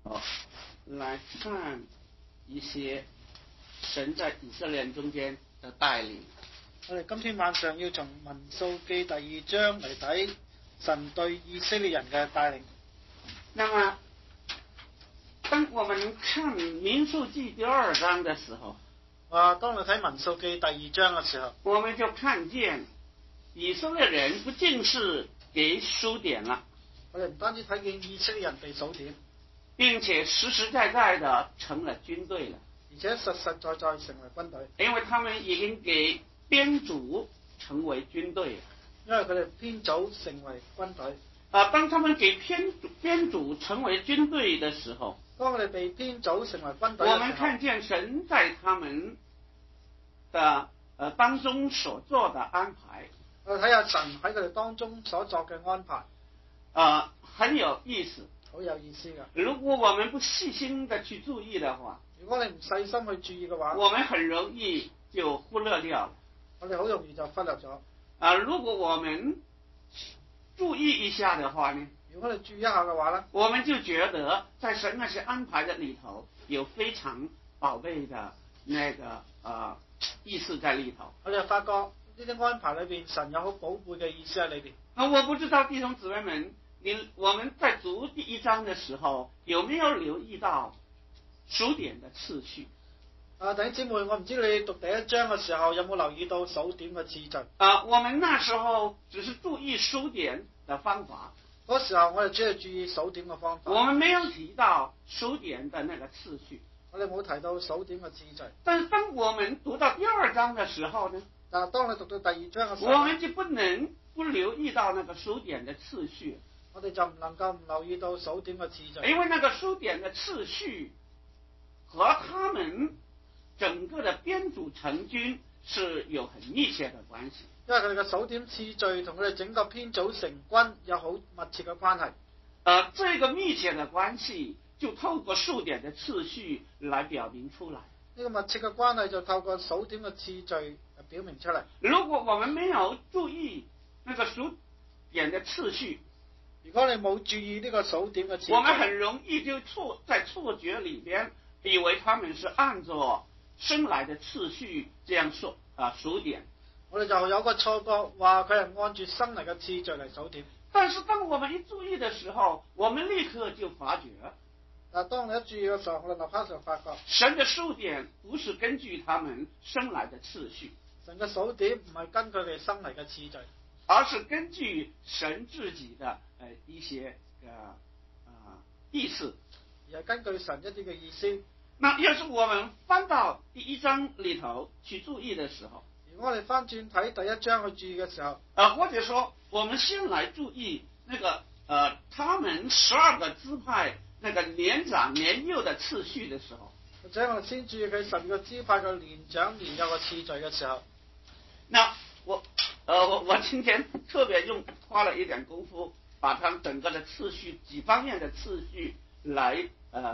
来看一些神在以色列人中間的帶領。 我哋今天晚上要從民數記第2章嚟睇神對以色列人嘅帶領。 那麼當我們看民數記第2章的時候， 當你睇民數記第2章嘅時候， 我們就看見以色列人不僅是給數點了， 我哋唔單止睇見以色列人被數點， 並且實實在在的成了軍隊了， 而且實實在在成為軍隊， 因為他們已經給編組成為軍隊。 因為佢哋編組成為軍隊。 當他們給編組成為軍隊的時候， 當佢哋被編組成為軍隊嘅時候， 我們看見神在他們的當中所做的安排。 我哋睇下神喺佢哋當中所作嘅安排， 很有意思， 好有意思噶。 如果我們不細心的去注意的話， 如果你唔細心去注意嘅話， 我們很容易就忽略掉了。 我哋好容易就忽略咗。 如果我們注意一下的話呢， 如果你注意一下嘅話呢， 我們就覺得在神那些安排的裏頭有非常寶貝的那個意思在裏頭。 我哋就發覺呢啲安排裏邊，神有好寶貝嘅意思喺裏邊。 我不知道弟兄姊妹們，我們在讀第1章的時候有沒有留意到數點的次序？ 弟兄姊妹，我唔知你讀第1章嘅時候有冇留意到數點嘅次序？ 我們那時候只是注意數點的方法， 嗰時候我哋只係注意數點嘅方法， 我們沒有提到數點的那個次序。 我哋冇提到數點嘅次序。 但是當我們讀到第2章的時候呢， 但係當你讀到第2章嘅時候， 我們就不能不留意到那個數點的次序。 我哋就唔能夠唔留意到數點嘅次序， 因為那個數點的次序和他們整個的編組成軍是有很密切的關係。 因為佢哋嘅數點次序同佢哋整個編組成軍有好密切嘅關係。 這個密切的關係就透過數點的次序來表明出來。 呢個密切嘅關係就透過數點嘅次序表明出嚟。 如果我們沒有注意那個數點的次序， 如果你冇注意呢個數點嘅次序， 我們很容易就在錯覺裏邊以為他們是按照生來的次序這樣說數點。 我哋就有個錯覺，話佢係按住生嚟嘅次序嚟數點。 但是當我們一注意的時候，我們立刻就發覺， 但係當你一注意嘅時候，我哋立刻就發覺， 神的數點不是根據他們生來的次序， 神嘅數點唔係根據佢哋生嚟嘅次序， 而是根據神自己的一些意思， 而係根據神一啲嘅意思。 那要是我們翻到第1章裏頭去注意的時候， 如果我哋翻轉睇第1章去注意嘅時候， 或者說我們先來注意那個他們12個支派那個年長年幼的次序的時候， 或者我哋先注意佢12個支派嘅年長年幼嘅次序嘅時候， 那我今天特別花了一點功夫，把他們整個的次序幾方面的次序來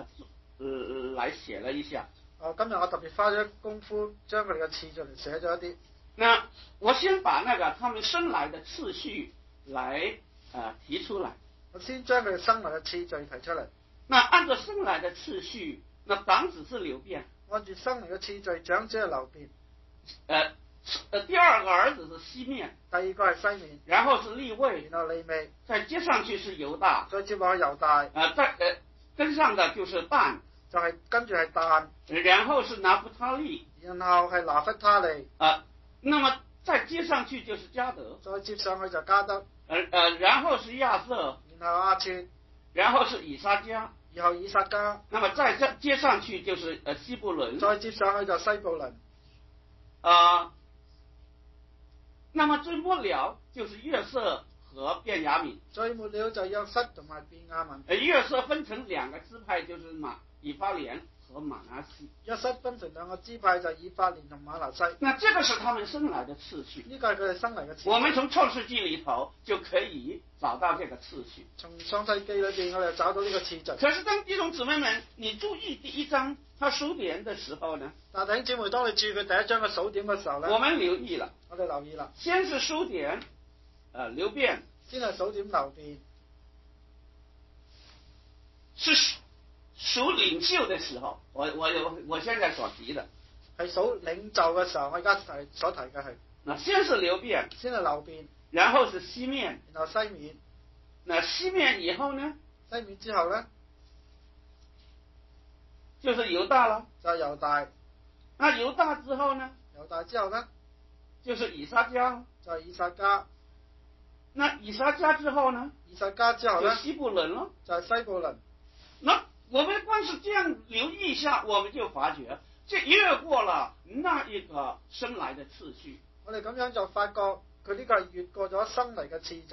寫了一下。 今日我特別花咗功夫將佢哋嘅次序嚟寫咗一啲。 那我先把那個他們生來的次序來提出來。 我先將佢哋生來嘅次序提出嚟。 那按照生來的次序，那長子是流便。 按住生嚟嘅次序，長子係流便。 第二個兒子是西面。 第二個係西面。 然後是利未。 然後利未。 再接上去是猶大。 再接落去猶大。 跟上的就是但。 就係跟住係但。 然後是拿弗他利。 然後係拿弗他利。 那麼再接上去就是迦得。 再接上去就迦得。 然後是亞瑟。 然後亞設。 然後是以撒迦。 然後以撒迦。 那麼再接上去就是西布倫。 再接上去就西布倫。 那麼最末了就是約瑟和便雅憫。 最末了就約瑟同埋便雅憫。 約瑟分成2個支派，就是以法蓮和瑪拿西。 約瑟分成2個支派，就以法蓮同瑪拿西。 那這個是他們生來的次序。 呢個係佢哋生嚟嘅次序。 我們從創世記裏頭就可以找到這個次序。 從創世記裏邊我哋找到呢個次序。 可是當弟兄姊妹們，你注意第1章他數點的時候呢？ 但弟兄姊妹，當你注意佢第1章嘅數點嘅時候呢？ 我們留意了。 我哋留意啦。 先是數點，流便。 先係數點流便。 是數領袖的時候，我現在所提的係數領袖嘅時候，我而家所提嘅係那先是流便， 先係流便， 然後是西面， 然後西面， 那西面以後呢， 西面之後咧就是猶大了， 就係猶大， 那猶大之後呢， 猶大之後咧就是以撒迦， 就係以撒迦， 那以撒迦之後呢， 以撒迦之後咧就西布倫了， 就係西布倫。 那我們光是這樣留意一下，我們就發覺這越過了那一個生來的次序。 我哋咁樣就發覺佢呢個係越過咗生嚟嘅次序，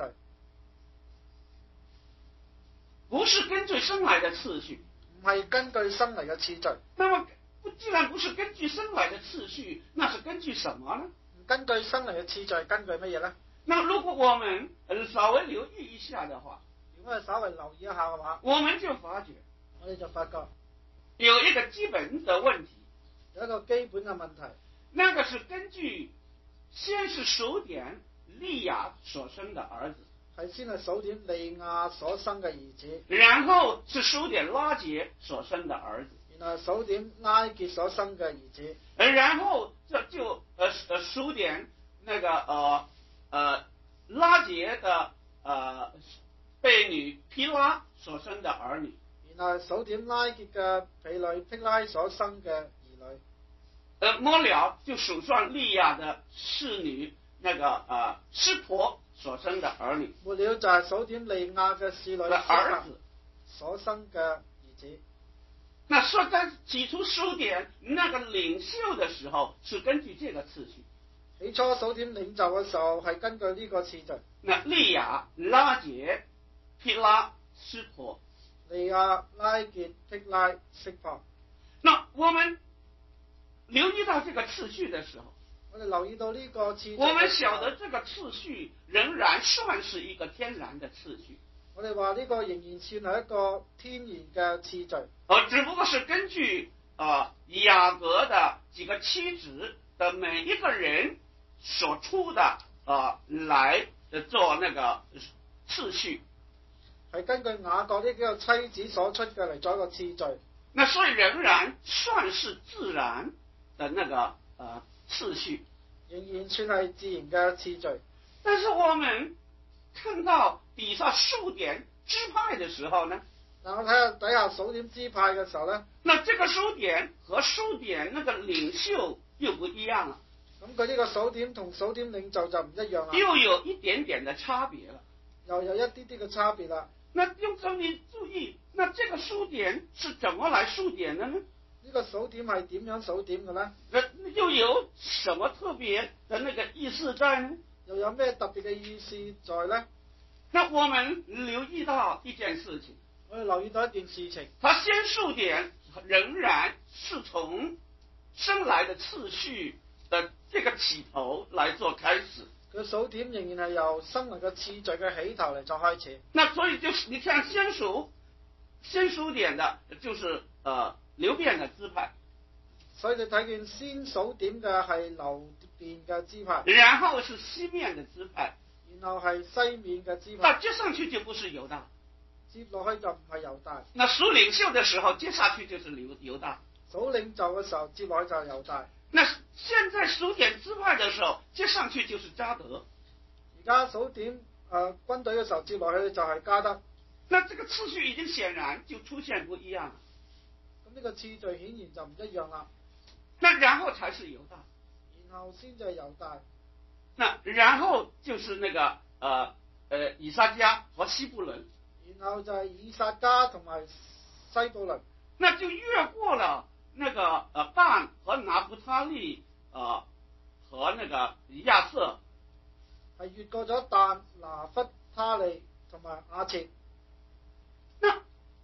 不是根據生來的次序， 唔係根據生嚟嘅次序。 那麼既然不是根據生來的次序，那是根據什麼呢？ 唔根據生嚟嘅次序係根據乜嘢咧？ 那如果我們稍微留意一下的話， 如果係稍微留意一下嘅話， 我們就發覺我哋就發覺有一個基本的問題， 有一個基本嘅問題， 那個是根據先是數點利亞所生的兒子， 係先係數點利亞所生嘅兒子， 然後是數點拉結所生的兒子， 然後數點拉結所生嘅兒子， 然後就數點那個拉結的婢女毗拉所生的兒女， 然後數點拉結嘅婢女毗拉所生嘅兒女。 末了就數算利亞的侍女那個濕婆所生的兒女， 末了就係數點利亞嘅侍女的兒子所生嘅兒子。 那說在起初數點那個領袖的時候，是根據這個次序。 起初數點領袖嘅時候係根據呢個次序。 那利亞、拉結、毗拉、濕婆。 利亞、拉結、毗拉、濕婆。 那我們留意到這個次序的時候， 我哋留意到呢個次序， 我們曉得這個次序仍然算是一個天然的次序。 我哋話呢個仍然算係一個天然嘅次序。 只不過是根據雅各的幾個妻子的每一個人所出的來做那個次序， 係根據雅各呢幾個妻子所出嘅嚟做一個次序。 那所以仍然算是自然的那個次序， 仍然算係自然嘅次序。 但是我們看到底下數點支派的時候呢， 嗱，我睇下底下數點支派嘅時候咧， 那這個數點和數點那個領袖又不一樣了。 咁佢呢個數點同數點領袖就唔一樣啦， 又有一點點的差別了， 又有一啲啲嘅差別啦。 那用這你注意，那這個數點是怎麼來數點的呢？ 呢個數點係點樣數點嘅咧？ 又有什麼特別的那個意思在呢？ 又有咩特別嘅意思在呢？ 那我們留意到一件事情， 我哋留意到一件事情， 它先數點仍然是從生來的次序的這個起頭來做開始。 佢數點仍然係由生嚟嘅次序嘅起頭嚟做開始。 那所以就是你看先數點的，就是流便的支派。 所以你睇見先數點嘅係流便嘅支派， 然後是西面的支派， 然後係西面嘅支那派。 接上去就不是猶大， 接落去就唔係猶大。 那數領袖的時候接下去就是猶大， 數領袖嘅時候接落去就係猶大。 那現在數點支派的時候接上去就是迦得。 而家數點軍隊嘅時候接落去就係迦得。 那這個次序已經顯然就出現不一樣了。 咁呢個次序顯然就唔一樣啦。 那然後才是猶大， 然後先至係猶大。 那然後就是那個以撒迦和西布倫， 然後就係以撒迦同埋西布倫， 那就越過了那個但和拿弗他利和那個亞瑟， 係越過咗但、拿弗他利同埋亞設。 那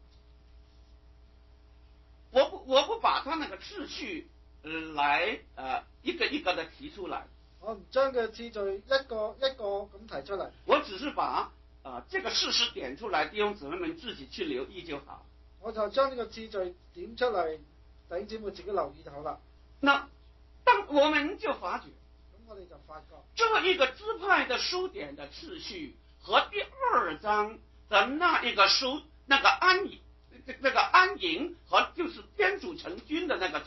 我不把他那個次序來一個一個的提出來， 我唔將佢次序一個一個咁提出嚟， 我只是把這個事實點出來，弟兄姊妹們自己去留意就好。 我就將呢個次序點出嚟，弟兄姊妹自己留意就好啦。 那當我們就發覺， 咁我哋就發覺， 這一個支派的數點的次序和第2章的那一個那個安營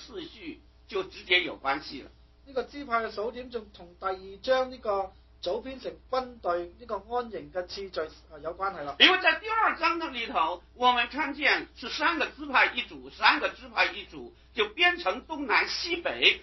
次序就直接有關係了。 呢個支派嘅數點仲同第二章呢個組編成軍隊呢個安營嘅次序有關係啦。 因為在第二章的裏頭，我們看見是3個支派一組，3個支派一組，就編成東南西北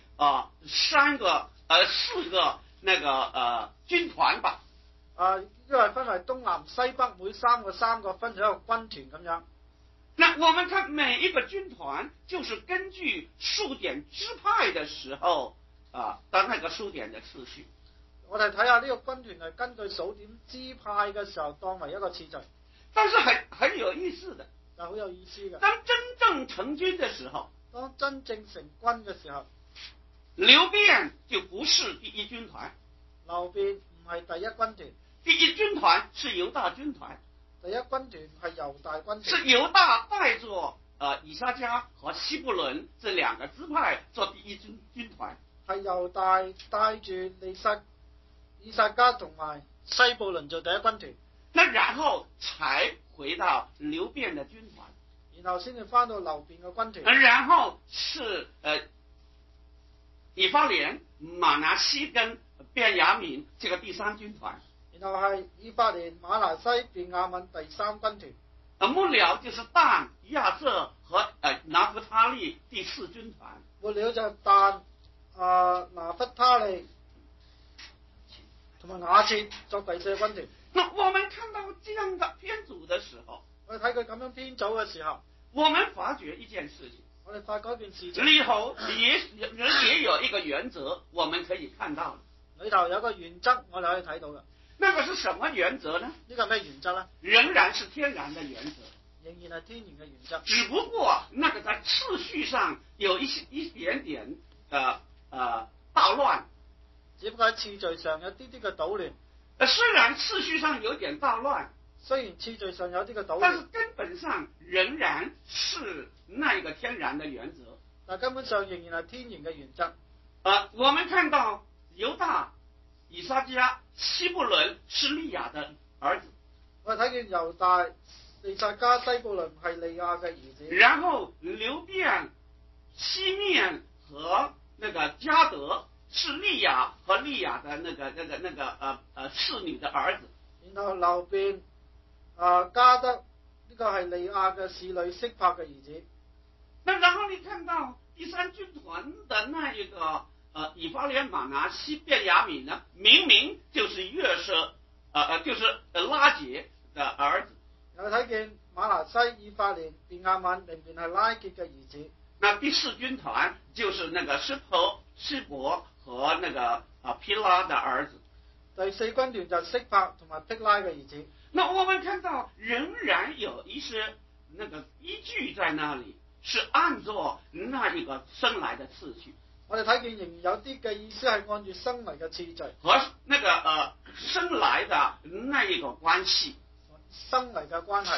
4個那個軍團吧。 因為分為東南西北，每3個分成一個軍團咁樣。 那我們看每一個軍團，就是根據數點支派的時候的那個數點的次序。 我哋睇下呢個軍團係根據數點支派嘅時候當為一個次序。 但是很有意思的， 但好有意思嘅。 當真正成軍的時候， 當真正成軍嘅時候， 劉辯就不是第一軍團。 劉辯唔係第一軍團。 第一軍團是猶大軍團。 第一軍團係猶大軍團。 是猶大帶着以撒迦和西布倫這2個支派做第一軍團。 係猶大帶住以撒迦同埋西布倫做第一軍團。 那然後才回到劉辯的軍團， 然後先至翻到劉辯嘅軍團。 然後是以法蓮、馬拿西跟便雅憫這個第3軍團。 然後係以法蓮、馬拿西、便雅憫第3軍團。 末了就是但、亞設和拿弗他利第4軍團。 末了就但、拿弗他利同埋亞設作第4軍團。 那我們看到這樣的編組的時候， 我哋睇佢咁樣編組嘅時候， 我們發覺一件事情。 我哋發覺一件事情。 裏頭也有一個原則，我們可以看到的。 裏頭有個原則，我哋可以睇到嘅。 那個是什麼原則呢？ 呢個係咩原則呢？ 仍然是天然的原則。 仍然係天然嘅原則。 只不過那個在次序上有一點點搗亂。 只不過喺次序上有啲嘅搗亂。 雖然次序上有點搗亂， 雖然次序上有啲嘅搗亂， 但是根本上仍然是那一個天然的原則。 但根本上仍然係天然嘅原則。 我們看到猶大、以撒迦、西布倫是利亞的兒子。 我哋睇見猶大、以撒迦、西布倫係利亞嘅兒子。 然後流便、西面和那個迦得是利亞和利亞的那個次女的兒子。 然後流便、迦得呢個係利亞嘅侍女悉帕嘅兒子。 那然後你看到第3軍團的那一個以法蓮、馬拿西、便雅憫呢，明明就是約瑟，就是拉結的兒子。 然後睇見馬拿西、以法蓮、便雅憫明明係拉結嘅兒子。 那第4軍團就是那個示伯和那個毗拉的兒子。 第4軍團就係悉帕同埋毗拉嘅兒子。 那我們看到仍然有一些那個依據在那裡，是按照那一個生來的次序。 我哋睇見仍然有啲嘅意思係按住生嚟嘅次序和那個生來的那一個關係。 生嚟嘅關係。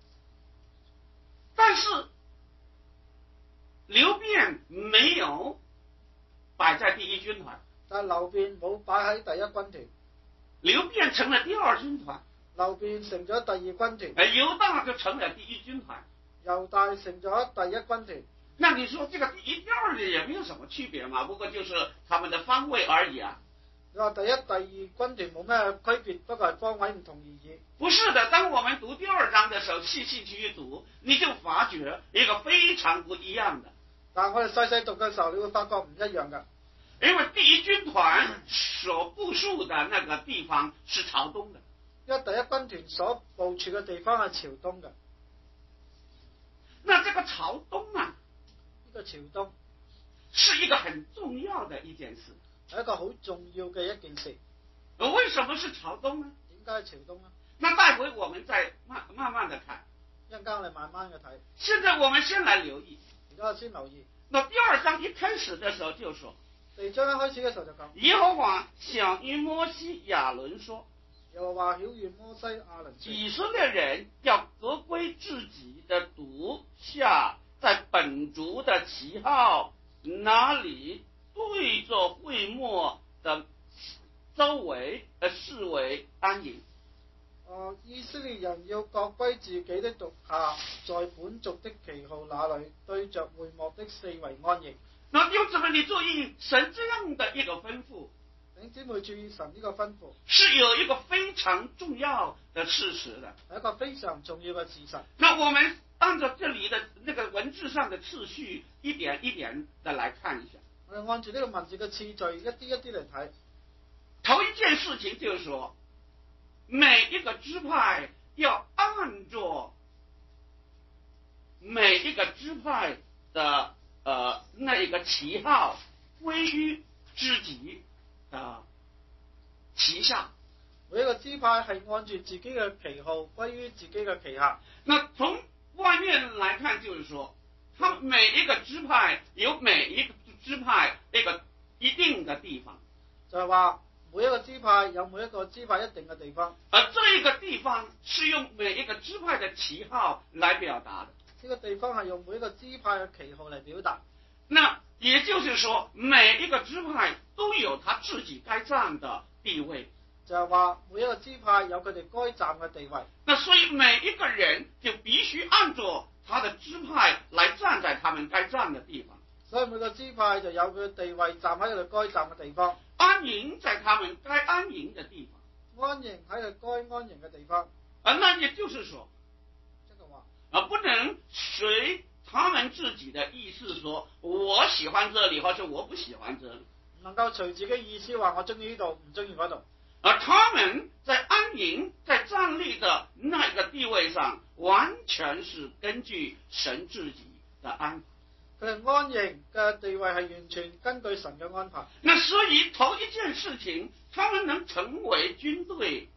但是流便沒有擺在第1軍團， 但係流便冇擺喺第1軍團。 流便成了第2軍團， 流便成咗第2軍團。 猶大就成了第1軍團， 猶大成咗第1軍團。 那你說這個第1、第2的也沒有什麼區別嘛？不過就是他們的方位而已啊。 你話第1、第2軍團冇咩區別，不過係方位唔同而已。 不是的，當我們讀第2章的時候，細細去讀，你就發覺一個非常不一樣的。 但係我哋細細讀嘅時候，你會發覺唔一樣嘅。 因為第1軍團所部署的那個地方是朝東的， 因為第1軍團所部署嘅地方係朝東嘅。 那這個朝東啊， 呢個朝東是一個很重要的一件事， 係一個好重要嘅一件事。 為什麼是朝東呢？ 點解係朝東呢？ 那待會我們再慢慢的看。 一陣間我哋慢慢嘅睇。 現在我們先來留意。 而家我先留意。 那第2章一開始的時候就說， 第2章一開始嘅時候就講， 耶和華曉諭摩西亞倫說， 耶和華曉諭摩西亞倫說， 以色列人要革歸自己的督下，在本族的旗號那裡對着會幕的周圍視為安營。 以色列人要各歸自己的督下，在本族的旗號那裡對着會幕的四圍安營。 那弟兄姊妹，你注意，神这样的一个吩咐， 弟兄姊妹注意神呢個吩咐是有一個非常重要的事實的。 係一個非常重要嘅事實。 那我們按照這裡的那個文字上的次序，一點一點的來看一下。 我哋按住呢個文字嘅次序，一啲一啲嚟睇。 頭一件事情就是說，每一個支派要按照每一個支派的那一個旗號歸於自己的旗下。 每一個支派係按住自己嘅旗號歸於自己嘅旗下。 那從外面來看，就是說，他們每一個支派有每一個支派一定的地方， 就係話每一個支派有每一個支派一定嘅地方。 而這一個地方是用每一個支派的旗號來表達的。 呢個地方係用每一個支派嘅旗號嚟表達。 那也就是說，每一個支派都有他自己該站的地位。 就係話每一個支派有佢哋該站嘅地位。 那所以每一個人就必須按照他的支派來站在他們該站的地方。 所以每個支派就有佢嘅地位，站喺佢哋該站嘅地方， 安營在他們該安營的地方， 安營喺佢該安營嘅地方。 那也就是說， 這個話不能隨他們自己的意思說，我喜歡這裡，或者我不喜歡這裡， 唔能夠隨自己意思話我中意呢度，唔中意嗰度。 而他們在安營、在站立的那個地位上，完全是根據神自己的安排。 佢哋安營嘅地位係完全根據神嘅安排。 那所以頭一件事情，他們能成為軍隊，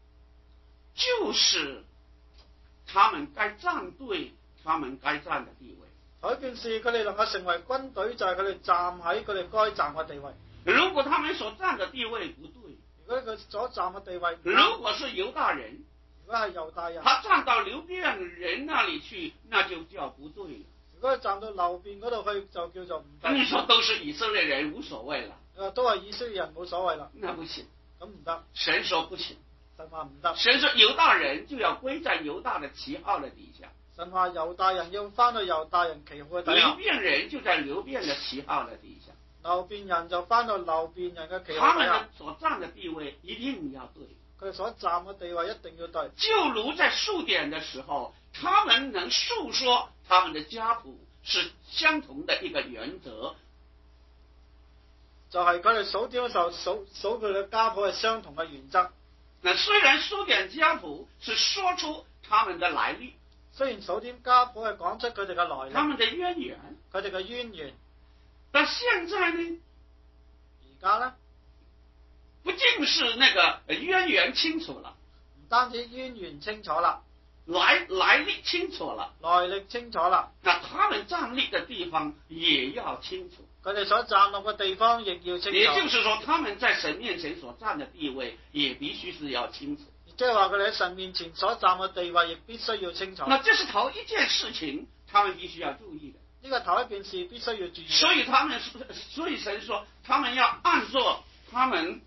就是他們該站對他們該站的地位。 頭一件事，佢哋能夠成為軍隊，就係佢哋站喺佢哋該站嘅地位。 如果他們所站的地位不對， 如果佢所站嘅地位， 如果是猶大人， 如果係猶大人， 他站到流便人那裡去，那就叫不對了。 如果佢站到流便嗰度去，就叫做唔得。 你說都是以色列人，無所謂了。 都係以色列人，冇所謂啦。 那不行， 咁唔得。 神說不行。 神話唔得。 神說猶大人就要歸在猶大的旗號的底下。 神話猶大人要翻到猶大人旗號嘅底下。 流便人就在流便的旗號的底下。 流便人就翻到流便人嘅旗號底下。 他們的所站的地位一定要對。 佢哋所站嘅地位一定要對。 就如在數點的時候，他們能述說他們的家譜是相同的一個原則。 就係佢哋數點嘅時候數佢哋嘅家譜係相同嘅原則。 那雖然數點家譜是說出他們的來歷， 雖然數點家譜係講出佢哋嘅來歷， 他們的淵源， 佢哋嘅淵源， 但現在呢？ 而家呢？ 不僅是那個淵源清楚了， 唔單止淵源清楚啦， 來歷清楚了， 來歷清楚啦， 那他們站立的地方也要清楚。 佢哋所站立嘅地方亦要清楚。 也就是說，他們在神面前所站的地位也必須是要清楚。 即係話佢哋喺神面前所站嘅地位亦必須要清楚。 那這是頭一件事情，他們必須要注意的。 呢個頭一件事必須要注意。 所以神說，他們要按照他們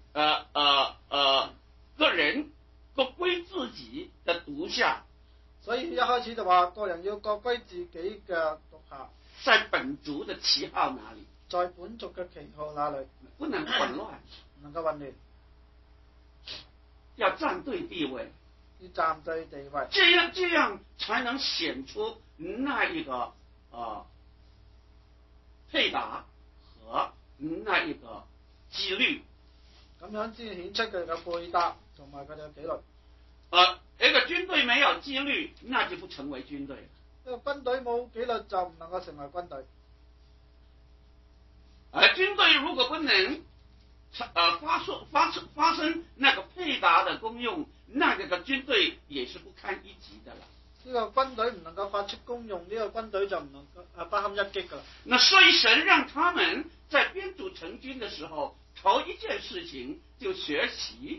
個人各歸自己的獨下。 所以一開始就話個人要各歸自己嘅獨下。 在本族的旗號哪裡？ 在本族嘅旗號哪裡？ 不能混亂， 唔能夠混亂。 要站對地位， 要站對地位， 這樣才能顯出那一個配搭和那一個紀律。 咁樣先顯出佢哋嘅配搭同埋佢哋嘅紀律。 一個軍隊沒有紀律，那就不成為軍隊。 一個軍隊冇紀律就唔能夠成為軍隊。 軍隊如果不能發生那個配搭的功用，那個軍隊也是不堪一擊的了。 呢個軍隊唔能夠發出功用，呢個軍隊就唔能夠不堪一擊噶啦。 那所以神讓他們在編組成軍的時候，頭一件事情就學習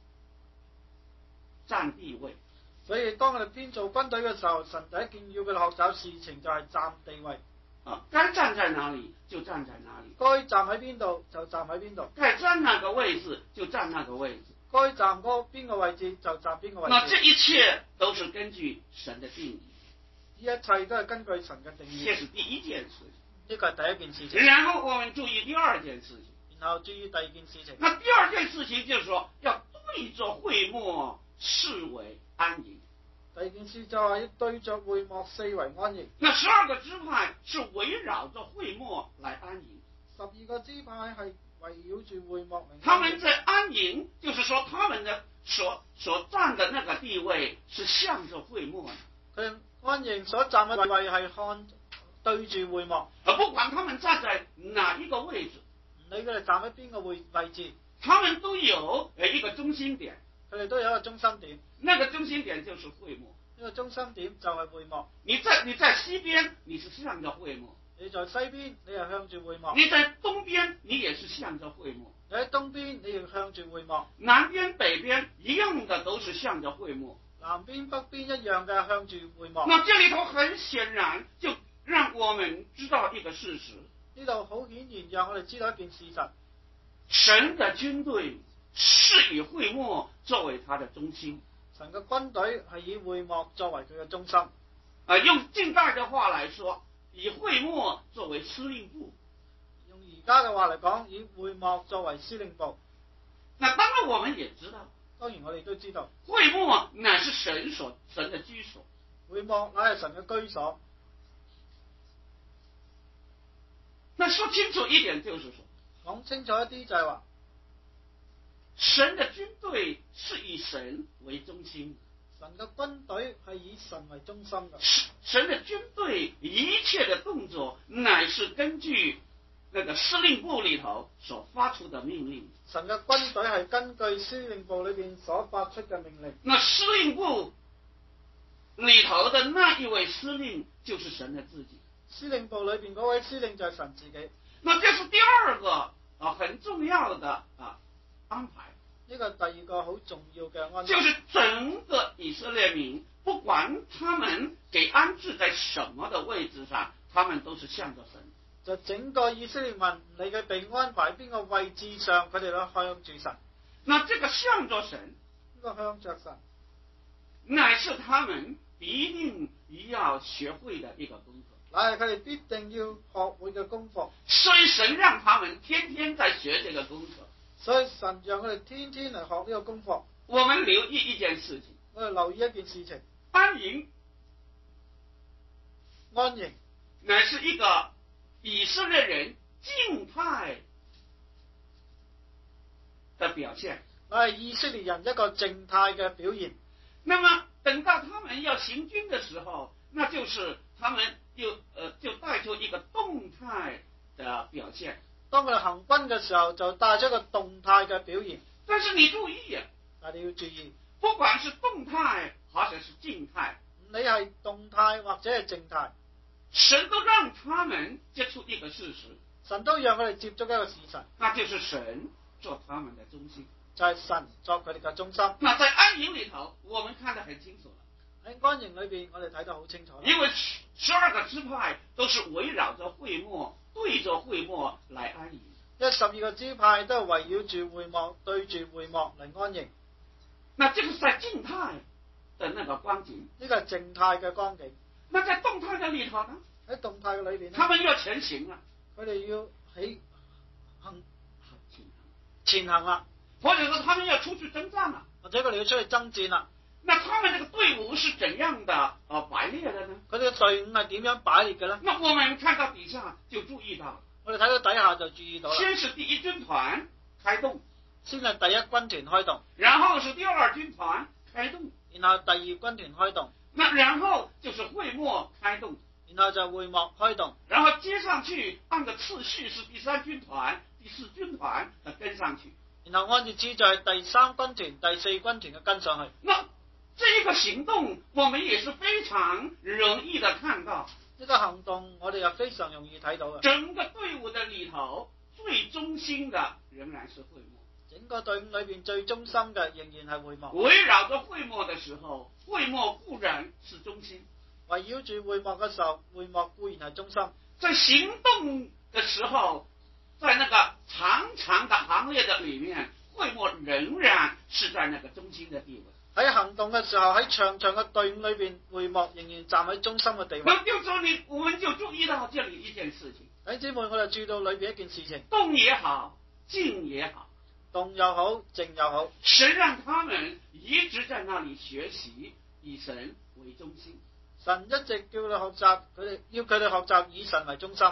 站地位。 所以當佢哋編組軍隊嘅時候，神第一件要佢哋學習事情就係站地位。 該站在哪裡就站在哪裡， 該站喺邊度就站喺邊度， 該站那個位置就站那個位置， 該站邊個位置就站邊個位置。 那這一切都是根據神的定義， 呢一切都係根據神嘅定義。 這是第一件事。 呢個係第一件事情。 然後我們注意第二件事情。 然後注意第二件事情。 那第二件事情就是說，要對着會幕視為安營。 第二件事就係要對着會幕視為安營。 那12個支派是圍繞着會幕來安營。 12個支派係圍繞住會幕嚟。 他們在安營，就是說他們的所站的那個地位是向着會幕的。 佢安營所站嘅位係看對住會幕。 不管他們站在哪一個位置， 唔理佢哋站喺邊個位置， 他們都有一個中心點。 佢哋都有一個中心點。 那個中心點就是會幕。 呢個中心點就係會幕。 你在西邊，你是向着會幕； 你在西邊，你係向住會幕； 你在東邊，你也是向着會幕； 你喺東邊，你亦向住會幕。 南邊、北邊一樣的都是向着會幕。 南邊、北邊一樣嘅向住會幕。 那這裏頭很顯然就讓我們知道一個事實。 呢度好顯然讓我哋知道一件事實。 神的軍隊是以會幕作為他的中心。 神嘅軍隊係以會幕作為佢嘅中心。 用近代嘅話來說，以會幕作為司令部。 用而家嘅話嚟講，以會幕作為司令部。 那當然我們也知道， 當然我哋都知道， 會幕乃是神的居所。 會幕乃係神嘅居所。 那說清楚一點就是說， 講清楚一啲就係話， 神的軍隊是以神為中心。 神嘅軍隊係以神為中心嘅。 神的軍隊一切的動作乃是根據那個司令部裏頭所發出的命令。 神嘅軍隊係根據司令部裏邊所發出嘅命令。 那司令部裏頭的那一位司令就是神的自己。 司令部裏邊嗰位司令就係神自己。 那這是第二個很重要的安排。 呢個第二個好重要嘅安排， 就是整個以色列民，不管他們給安置在什麼的位置上，他們都是向着神。 就整個以色列民，你嘅被安排邊個位置上，佢哋都向住神。 那這個向着神， 呢個向着神， 乃是他們必定要學會的一個功課。 乃係佢哋必定要學會嘅功課。 所以神讓他們天天在學這個功課。 所以神讓佢哋天天嚟學呢個功課。 我們留意一件事情， 我哋留意一件事情， 安營， 安營乃是一個以色列人靜態的表現， 乃係以色列人一個靜態嘅表現。 那麼等到他們要行軍的時候，那就是他們就帶出一個動態的表現。 當佢哋行軍嘅時候，就帶咗一個動態嘅表現。 但是你注意啊， 但你要注意， 不管是動態或者是靜態， 你係動態或者係靜態， 神都讓他們接觸一個事實， 神都讓佢哋接觸一個事實， 那就是神做他們的中心， 就係神作佢哋嘅中心。 那在安營裏頭，我們看得很清楚了。 喺安營裏邊，我哋睇得好清楚。 因為12個支派都是圍繞着會幕，對着會幕來安營。 因為12個支派都係圍繞住會幕，對住會幕嚟安營。 那這個是在靜態的那個光景， 呢個係靜態嘅光景。 那在動態嘅裏頭呢？ 喺動態嘅裏邊， 他們要前行啊， 佢哋要前行啦， 或者說他們要出去征戰啦， 或者佢哋要出去征戰啦。 那他們這個隊伍是怎樣的排列的呢？ 佢哋嘅隊伍係點樣擺列嘅呢？ 那我們看到底下就注意到， 我哋睇到底下就注意到啦。 先是第一軍團開動， 先係第一軍團開動， 然後是第二軍團開動， 然後第二軍團開動， 那然後就是會幕開動， 然後就會幕開動， 然後接上去按個次序是第三軍團、第四軍團跟上去， 然後按住次序第三軍團、第四軍團嘅跟上去。 那這一個行動，我們也是非常容易的看到。 呢個行動，我哋又非常容易睇到嘅。 整個隊伍的裏頭，最中心的仍然是會幕。 整個隊伍裏邊最中心嘅仍然係會幕。 圍繞着會幕的時候，會幕固然是中心； 圍繞住會幕嘅時候，會幕固然係中心。 在行動的時候，在那個長長的行列的裏面，會幕仍然是在那個中心的地位。 喺行動嘅時候，喺長長嘅隊伍裏邊，會幕仍然站喺中心嘅地位。 那就說我們就注意到這裏一件事情。 弟兄姊妹，我哋注意到裏邊一件事情， 動也好，靜也好， 動又好，靜又好， 神讓他們一直在那裏學習，以神為中心。 神一直叫佢哋學習，要佢哋學習以神為中心。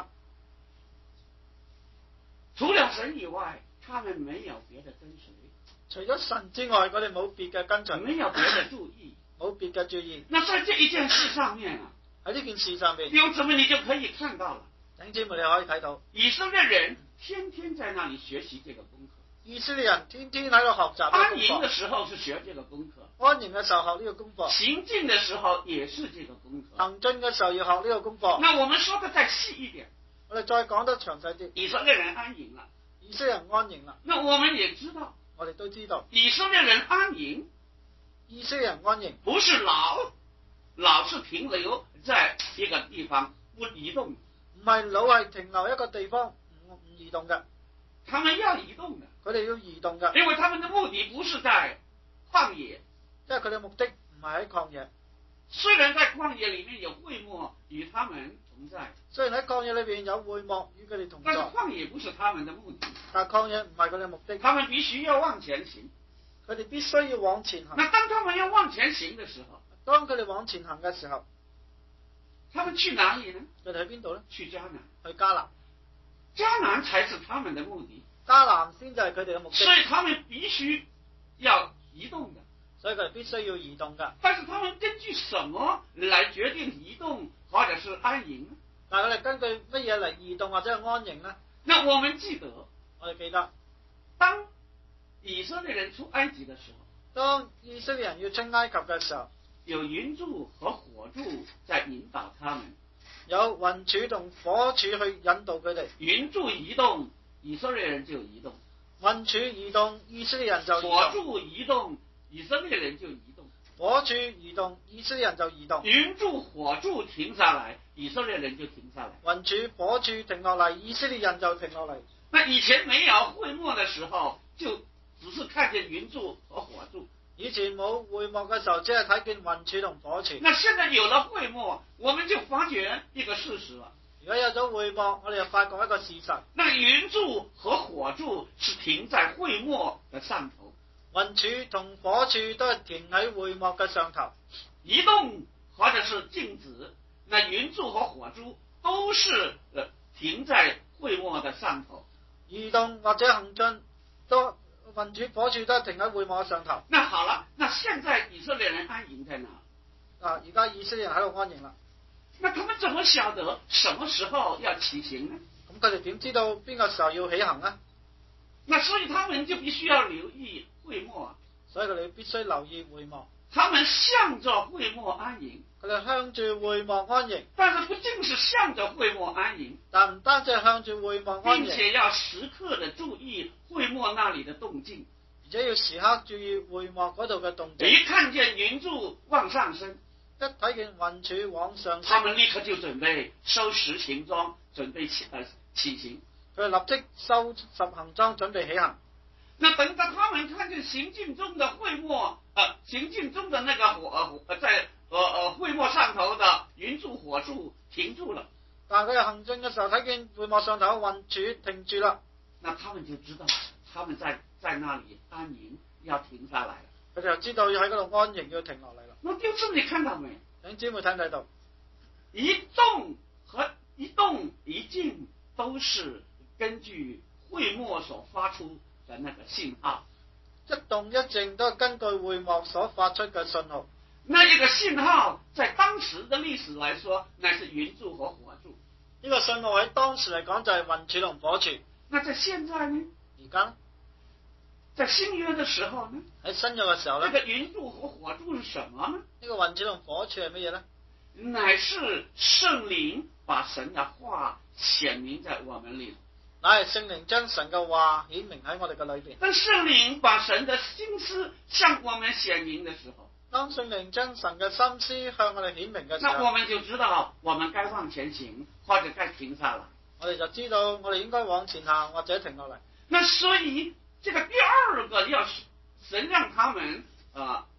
除了神以外，他們沒有別的跟隨。 除咗神之外，佢哋冇別嘅跟隨， 沒有別的注意， 冇別嘅注意。 那在這一件事上面啊， 喺呢件事上面， 有什麼你就可以看到了。 弟兄姊妹，你可以睇到， 以色列人天天在那裏學習這個功課。 以色列人天天喺度學習。 安營的時候是學這個功課， 安營嘅時候學呢個功課， 行進的時候也是這個功課。 行進嘅時候要學呢個功課。 那我們說得再細一點， 我哋再講得詳細啲。 以色列人安營了， 以色列人安營啦。 那我們也知道， 我哋都知道， 以色列人安營， 以色列人安營不是老是停留在一個地方不移動， 唔係老係停留一個地方唔移動嘅， 他們要移動的， 佢哋要移動嘅， 因為他們的目的不是在曠野， 因為佢哋目的唔係喺曠野。 雖然在曠野裏面有會幕與他們同在， 雖然喺曠野裏邊有會幕與佢哋同在， 但是曠野不是他們的目的， 但係曠野唔係佢哋目的， 他們必須要往前行。 佢哋必須要往前行。 那當他們要往前行的時候， 當佢哋往前行嘅時候， 他們去哪裡呢？ 佢哋去邊度呢？ 去迦南， 去迦南， 迦南才是他們的目的， 迦南先就係佢哋嘅目的， 所以他們必須要移動的。 所以佢哋必須要移動㗎。 但是他們根據什麼來決定移動或者是安營呢？ 但係佢哋根據乜嘢嚟移動或者係安營呢？ 那我們記得， 我哋記得， 當以色列人出埃及的時候， 當以色列人要出埃及嘅時候， 有雲柱和火柱在引導他們， 有雲柱同火柱去引導佢哋。 雲柱移動，以色列人就移動； 雲柱移動，以色列人就移動； 火柱移動，以色列人就移動； 火柱移動，以色列人就移動； 雲柱火柱停下來，以色列人就停下來。 雲柱火柱停落嚟，以色列人就停落嚟。 那以前沒有會幕的時候，就只是看見雲柱和火柱。 以前冇會幕嘅時候，只係睇見雲柱同火柱。 那現在有了會幕，我們就發覺一個事實了。 如果有咗會幕，我哋就發覺一個事實： 那雲柱和火柱是停在會幕的上頭， 雲柱同火柱都係停喺會幕嘅上頭。 移動或者是靜止，那雲柱和火柱都是停在會幕的上頭。 移動或者行進都雲柱火柱都係停喺會幕嘅上頭。 那好了，那現在以色列人安營在哪？ 而家以色列人喺度安營啦。 那他們怎麼曉得什麼時候要起行呢？ 咁佢哋點知道邊個時候要起行呢？ 那所以他們就必須要留意會幕啊。 所以佢哋必須留意會幕。 他們向着會幕安營， 佢哋向住會幕安營。 但是不僅是向着會幕安營， 但唔單止係向住會幕安營， 並且要時刻的注意會幕那裡的動靜， 而且要時刻注意會幕嗰度嘅動靜。 一看見雲柱往上升， 一睇見雲柱往上升， 他們立刻就準備收拾行裝，準備起行。 佢立即收拾行裝，準備起行。 那等到他們看見行進中的會幕，行進中的那個在會幕上頭的雲柱火柱停住了， 但係佢哋行進嘅時候睇見會幕上頭嘅雲柱停住啦， 那他們就知道他們在那裡安營要停下來了。 佢哋就知道要喺嗰度安營，要停落嚟啦。 那就是你看到沒？ 弟兄姊妹睇唔睇到？ 一動和一動一靜都是根據會幕所發出的那個信號， 一動一靜都係根據會幕所發出嘅信號。 那一個信號在當時的歷史來說，乃是雲柱和火柱。 呢個信號喺當時嚟講就係雲柱同火柱。 那在現在呢？ 而家呢？ 在新約的時候呢？ 喺新約嘅時候呢？ 這個雲柱和火柱是什麼呢？ 呢個雲柱同火柱係乜嘢呢？ 乃是聖靈把神的話顯明在我們裏。 乃係聖靈將神嘅話顯明喺我哋嘅裏邊。 當聖靈把神的心思向我們顯明的時候， 當聖靈將神嘅心思向我哋顯明嘅時候， 那我們就知道我們該往前行或者該停下來。 我哋就知道我哋應該往前行或者停落嚟。 那所以這個第二個要神讓他們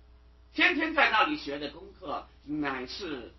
天天在那里学的功课，乃是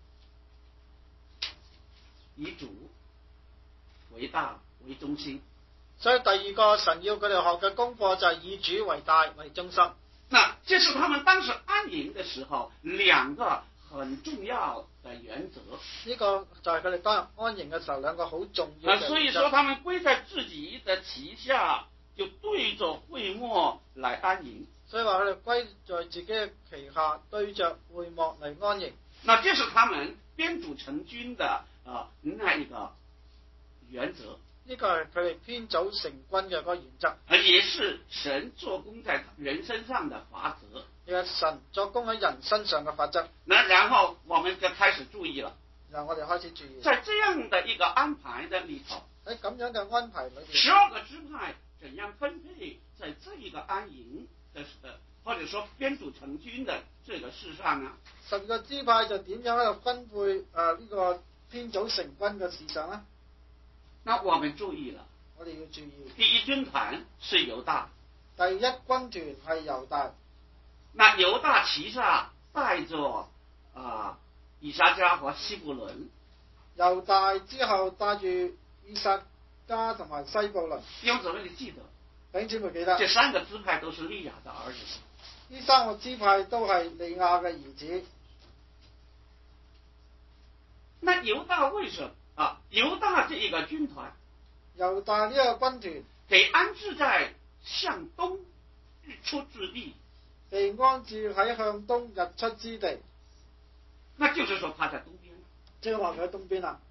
以主为大为中心。 所以第二個神要佢哋學嘅功課就係以主為大為中心。 那這是他們當時安營的時候兩個很重要的原則。 呢個就係佢哋當日安營嘅時候兩個好重要嘅原則。 所以說他們歸在自己的旗下，就對着會幕來安營。 所以話佢哋歸在自己嘅旗下，對着會幕嚟安營。 那這是他們編組成軍的那一個原則。 呢個係佢哋編組成軍嘅嗰個原則。 也是神做工在人身上的法則。 亦係神作工喺人身上嘅法則。 那然後我們就開始注意了。 然後我哋開始注意。 在這樣的一個安排的裏頭， 喺咁樣嘅安排裏邊 ，12個支派怎樣分配在這一個安營的或者說編組成軍的這個事上呢 ？12個支派就點樣喺度分配呢個編組成軍嘅事上呢？ 那我們注意了， 我哋要注意。 第一軍團是猶大， 第一軍團係猶大。 那猶大旗下帶着以薩迦和西布倫。 猶大之後帶住以薩迦同埋西布倫。 弟兄姊妹，你記得？ 弟兄姊妹記得？ 這3個支派都是利亞的兒子。 呢3個支派都係利亞嘅兒子。 那猶大為什麼？猶大這一個軍團， 猶大呢個軍團被安置在向東日出之地， 被安置喺向東日出之地。 那就是說他在東邊， 即係話佢喺東邊啦。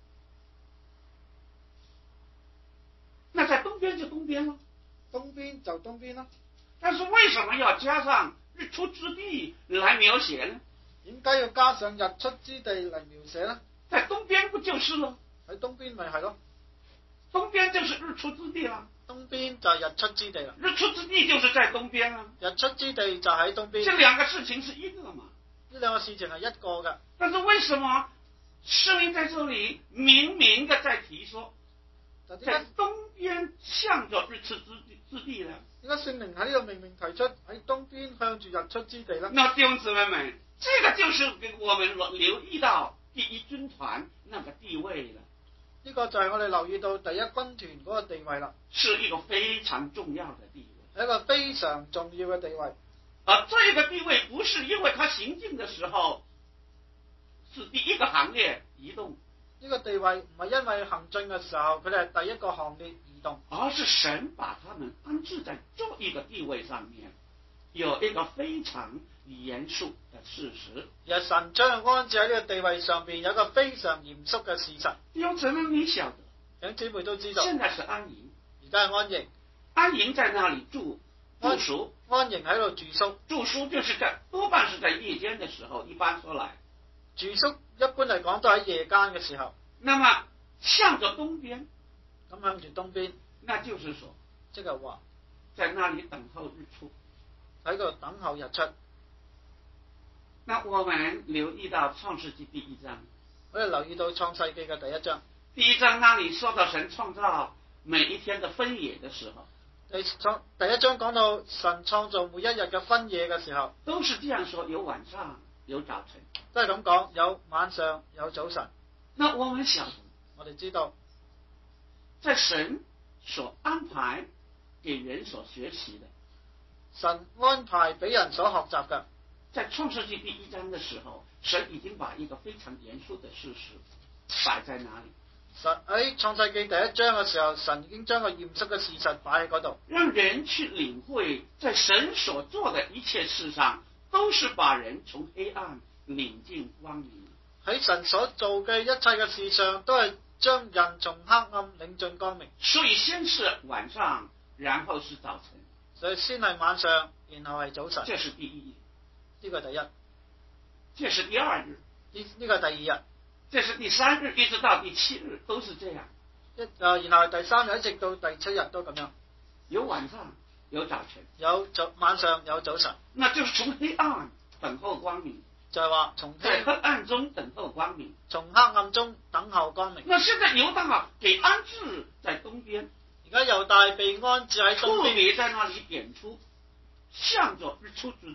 那在東邊就東邊咯， 東邊就東邊咯。 但是為什麼要加上日出之地來描寫呢？ 點解要加上日出之地嚟描寫呢？ 在東邊不就是咯？ 喺東邊咪係咯？ 東邊就是日出之地啦。 東邊就係日出之地啦。 日出之地就是在東邊啦。 日出之地就喺東邊。 這兩個事情是一個嘛？ 呢兩個事情係一個嘅。 但是為什麼聖靈在這裡明明的在提說，在東邊向着日出之地呢？ 點解聖靈喺呢度明明提出喺東邊向住日出之地呢？ 那弟兄姊妹們，這個就是我們留意到第一軍團那個地位了。 呢個就係我哋留意到第一軍團嗰個地位啦。 是一個非常重要的地位。 係一個非常重要嘅地位。 這個地位不是因為他行進的時候是第一個行列移動。 呢個地位唔係因為行進嘅時候佢哋係第一個行列移動， 而是神把他們安置在這一個地位上面，有一個非常嚴肅的事實。 而神將佢安置喺呢個地位上邊，有一個非常嚴肅嘅事實。 弟兄姊妹，你曉得？ 弟兄姊妹都知道。 現在是安營， 而家係安營。 安營在那裡住宿。 安營喺度住宿。 住宿就是多半是在夜間的時候，一般說來。 住宿一般嚟講都喺夜間嘅時候。 那麼向着東邊， 咁向住東邊， 那就是說， 即係話， 在那裡等候日出， 喺度等候日出。 那我們留意到創世紀第1章， 我哋留意到創世紀嘅第1章。 第1章那裡說到神創造每一天的分野的時候， 第1章講到神創造每一日嘅分野嘅時候， 都是這樣說，有晚上有早晨， 都係咁講，有晚上有早晨。 那我們曉得， 我哋知道， 在神所安排給人所學習的， 神安排俾人所學習嘅， 在創世紀第1章的時候，神已經把一個非常嚴肅的事實擺在那裡。 神喺創世紀第1章嘅時候，神已經將個嚴肅嘅事實擺喺嗰度， 讓人去領會，在神所做的一切事上，都是把人從黑暗領進光明。 喺神所做嘅一切嘅事上，都係將人從黑暗領進光明。 所以先是晚上，然後是早晨。 所以先係晚上，然後係早晨。 這是第一日， 呢個第一。 這是第二日， 呢個第二日。 這是第3日，一直到第7日都是這樣。 然後第3日一直到第7日都咁樣。 有晚上，有早晨。 有晚上，有早晨。 那就是從黑暗等候光明。 就係話從在黑暗中等候光明， 從黑暗中等候光明。 那現在猶大給安置在東邊， 而家猶大被安置喺東邊， 特別在那裡點出向着日出之地，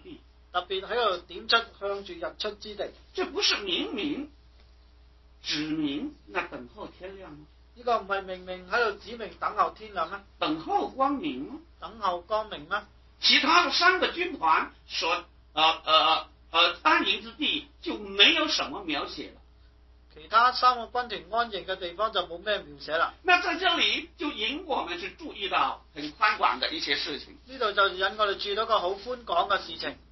特別喺度點出向住日出之地。 這不是明明指明那等候天亮嗎？ 呢個唔係明明喺度指明等候天亮咩？ 等候光明嗎？ 等候光明咩？ 其他的3個軍團所安營之地就沒有什麼描寫了。 其他3個軍團安營嘅地方就冇咩描寫啦。 那在這裏就引我們去注意到很寬廣的一些事情。 呢度就引我哋注意到個好寬廣嘅事情。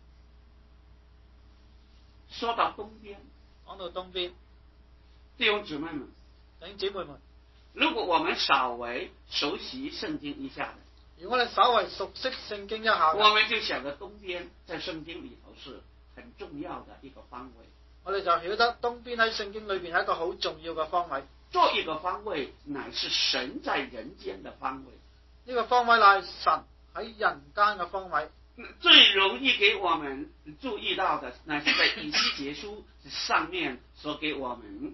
說到東邊， 講到東邊， 弟兄姊妹們， 弟兄姊妹們， 如果我們稍微熟悉聖經一下的， 如果你稍微熟悉聖經一下， 我們就曉得東邊在聖經裏頭是很重要的一個方位。 我哋就曉得東邊喺聖經裏邊係一個好重要嘅方位。 這一個方位乃是神在人間的方位。 呢個方位乃係神喺人間嘅方位。 最容易給我們注意到的，乃是在以西結書上面所給我們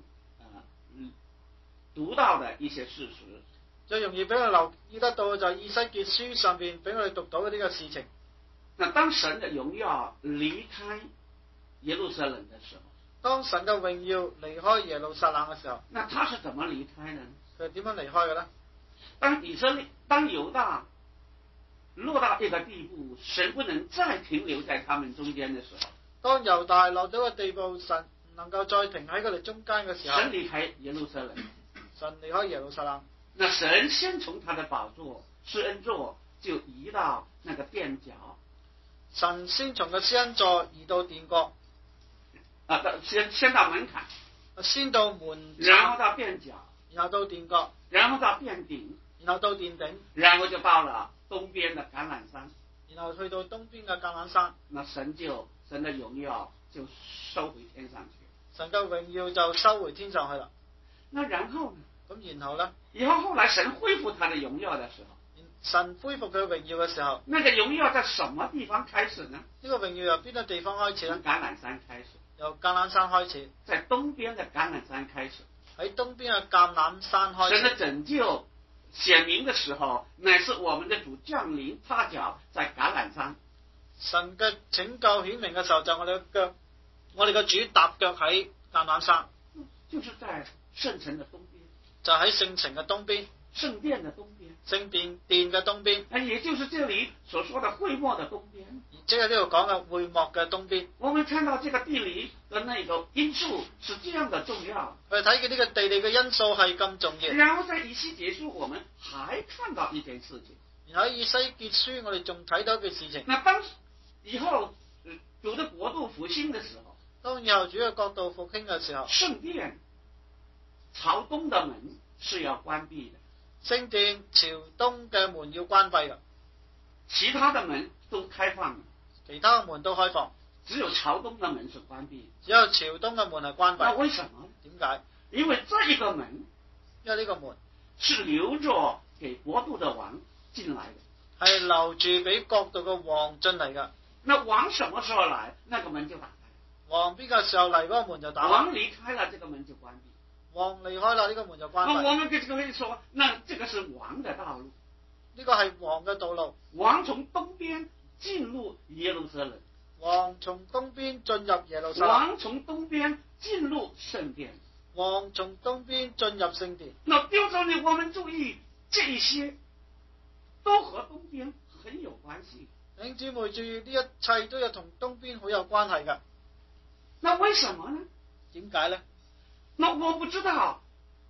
讀到的一些事實。 最容易俾我留意得到嘅就係以西結書上邊俾我哋讀到嘅呢個事情。 那當神的榮耀離開耶路撒冷的時候， 當神嘅榮耀離開耶路撒冷嘅時候， 那他是怎麼離開呢？ 佢係點樣離開嘅呢？ 當猶大落到一個地步，神不能再停留在他們中間的時候， 當猶大落到個地步，神唔能夠再停喺佢哋中間嘅時候， 神離開耶路撒冷， 神離開耶路撒冷， 那神先從他的寶座施恩座就移到那個殿角， 神先從個施恩座移到殿角， 先到門檻， 先到門， 然後到殿角， 然後到殿角， 然後到殿頂， 然後到殿頂， 然後就到了東邊的橄欖山， 然後去到東邊嘅橄欖山， 那神的榮耀就收回天上去， 神嘅榮耀就收回天上去啦。 那然後呢？ 咁然後呢？ 後來神恢復他的榮耀的時候， 神恢復佢榮耀嘅時候， 那個榮耀在什麼地方開始呢？ 呢個榮耀由邊個地方開始呢？ 從橄欖山開始， 由橄欖山開始， 在東邊的橄欖山開始， 喺東邊嘅橄欖山開始。 神的拯救顯明的時候，乃是我們的主降臨踏腳在橄欖山。 神嘅拯救顯明嘅時候，就我哋嘅腳，我哋嘅主踏腳喺橄欖山， 就是在聖城的東邊， 就喺聖城嘅東邊， 聖殿的東邊， 聖殿嘅東邊， 也就是這裡所說的會幕的東邊， 即係呢度講嘅會幕嘅東邊。 我們看到這個地理的那個因素是這樣的重要。 我哋睇見呢個地理嘅因素係咁重要。 然後在以西結書，我們還看到一件事情。 然後喺以西結書，我哋仲睇到一件事情。 那當以後主的國度復興的時候， 當以後主嘅國度復興嘅時候， 聖殿朝東的門是要關閉的， 聖殿朝東嘅門要關閉嘅， 其他的門都開放， 其他嘅門都開放， 只有朝東的門是關閉， 只有朝東嘅門係關閉。 那為什麼？ 點解？ 因為這一個門， 因為呢個門是留着給國度的王進來的， 係留住俾國度嘅王進嚟嘅。 那王什麼時候來，那個門就打開。 王邊個時候嚟，嗰個門就打開。 王離開了，這個門就關閉。 王離開啦，呢個門就關閉。 我們可以說，那這個是王的道路。 呢個係王嘅道路。 王從東邊進入耶路撒冷。 王從東邊進入耶路撒冷。 王從東邊進入聖殿。 王從東邊進入聖殿。 那弟兄姊妹，我們注意，這一些都和東邊很有關係。 弟兄姊妹注意，呢一切都有同東邊好有關係㗎。 那為什麼呢？ 點解呢？ 那我不知道，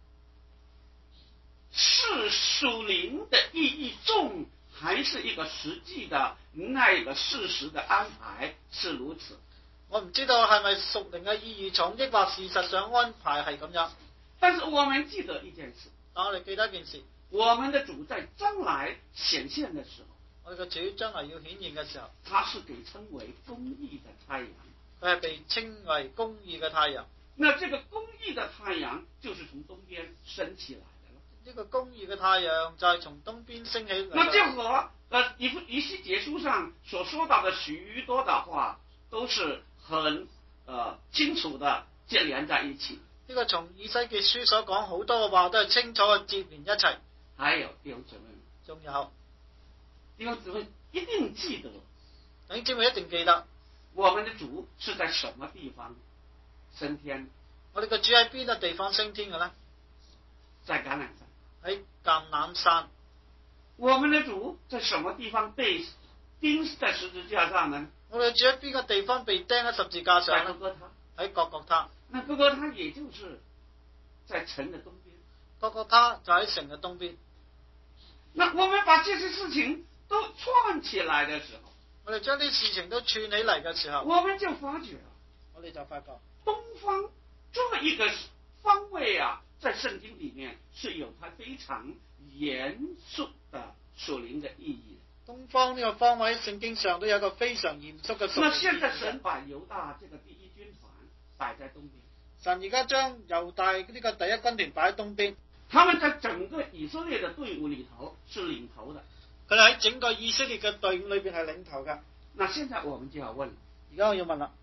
是屬靈的意義重，還是一個實際的那個事實的安排是如此？ 我唔知道係咪屬靈嘅意義重，抑或事實上安排係咁樣。 但是我們記得一件事， 但我哋記得一件事， 我們的主在將來顯現的時候， 我哋嘅主將來要顯現嘅時候， 他是被稱為公義的太陽， 佢係被稱為公義嘅太陽。 那這個公義的太陽就是從東邊升起來的了。 呢個公義嘅太陽就係從東邊升起嚟。 那就和以西結書上所說到的許多的話都是很清楚的接連在一起。 呢個從以西結書所講好多嘅話都係清楚嘅接連一齊。 還有弟兄姊妹， 仲有弟兄姊妹一定記得， 弟兄姊妹一定記得， 我們的主是在什麼地方升天？ 我哋嘅主喺邊個地方升天嘅咧？ 在橄欖山。 喺橄欖山。 我們的主在什麼地方被釘在十字架上呢？ 我哋主喺邊個地方被釘喺十字架上咧？ 在各各他。 喺各各他。 那各各他也就是在城的東邊。 各各他就喺城嘅東邊。 那我們把這些事情都串起來的時候， 我哋將啲事情都串起嚟嘅時候， 我們就發覺， 我哋就發覺東方這一個方位啊，在聖經裏面是有它非常嚴肅的屬靈的意義。 東方呢個方位喺聖經上都有一個非常嚴肅嘅屬靈意義。 那現在神把猶大這個第一軍團擺在東邊， 神而家將猶大呢個第一軍團擺喺東邊， 他們在整個以色列的隊伍裏頭是領頭的。 佢哋喺整個以色列嘅隊伍裏邊係領頭嘅。 那現在我們就要問， 而家我要問啦，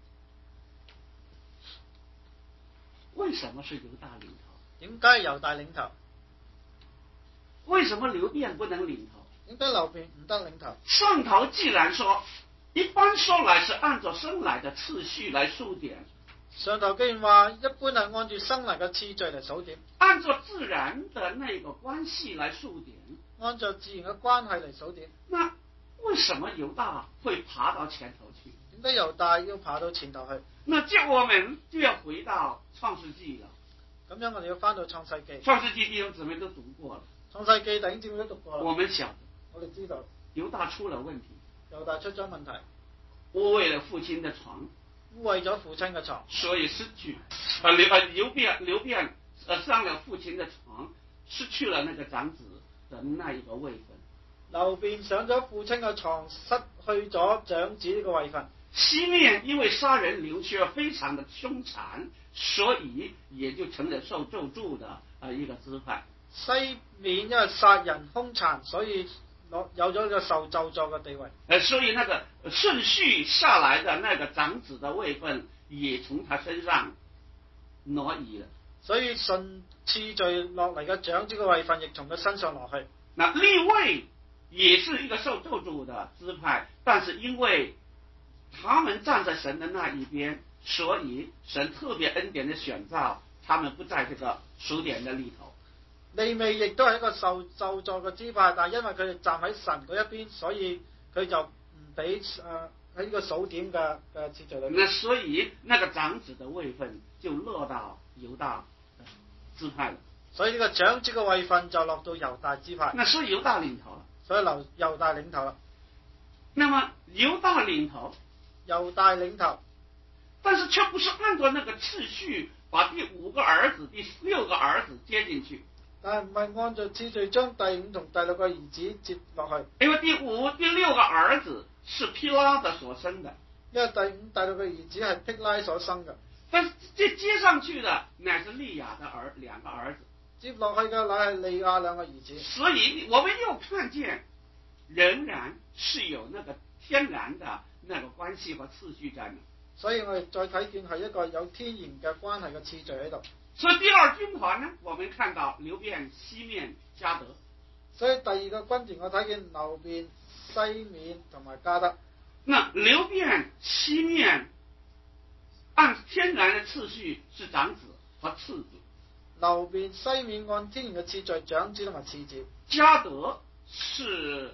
為什麼是猶大領頭？ 點解猶大領頭？ 為什麼流便不能領頭？ 點解流便唔得領頭？ 上頭既然說，一般說來是按照生來的次序來數點。 上頭既然話一般係按住生嚟嘅次序嚟數點， 按照自然的那個關係來數點， 按照自然嘅關係嚟數點， 那為什麼猶大會爬到前頭去？ 點解猶大要爬到前頭去？ 那這我們就要回到創世紀了。 咁樣我哋要翻到創世記。 創世紀弟兄姊妹都讀過了。 創世記弟兄姊妹都讀過啦。 我們曉得， 我哋知道猶大出了問題， 猶大出咗問題， 污穢了父親的床， 污穢咗父親嘅床， 所以失去流便上了父親的床，失去了那個長子的那一個位分。 流便上咗父親嘅床，失去咗長子呢個位份。 西面因為殺人流血非常的兇殘，所以也就成了受咒詛的一個支派。 西面因為殺人兇殘，所以有咗一個受咒詛嘅地位。 所以那個順序下來的那個長子的位分也從他身上挪移了。 所以順次序落嚟嘅長子嘅位份亦從佢身上落去。 那利未也是一個受咒詛的支派，但是因為他們站在神的那一邊，所以神特別恩典的選召，他們不在這個數點的裏頭。 利未亦都係一個受咒詛嘅支派，但係因為佢哋站喺神嗰一邊，所以佢就唔俾喺呢個數點嘅次序裏面。 那所以那個長子的位分就落到猶大支派了。 所以呢個長子嘅位份就落到猶大支派。 那所以猶大領頭了。 所以猶大領頭啦。 那麼猶大領頭。 猶大領頭， 但是卻不是按照那個次序把第5個兒子、第6個兒子接進去。 但係唔係按照次序將第5同第6個兒子接落去。 因為第5、第6個兒子是毗拉的所生的。 因為第5、第6個兒子係毗拉所生嘅。 但是接上去的乃是利亞的2個兒子。 接落去嘅乃係利亞2個兒子。 所以我們又看見，仍然是有那個天然的那個關係和次序在那。 所以我哋再睇見係一個有天然嘅關係嘅次序喺度。 所以第二軍團呢，我們看到流便、西面、迦得。 所以第二個軍團我睇見流便、西面同埋迦得。 那流便、西面按天然的次序是長子和次子。 流便、西面按天然嘅次序，長子同埋次子。 迦得是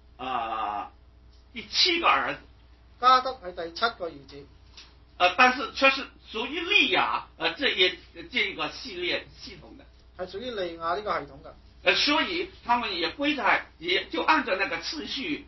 第7個兒子。 迦得係第7個兒子。 但是卻是屬於利亞這個系統的， 係屬於利亞呢個系統嘅。 所以他們也歸在，也就按照那個次序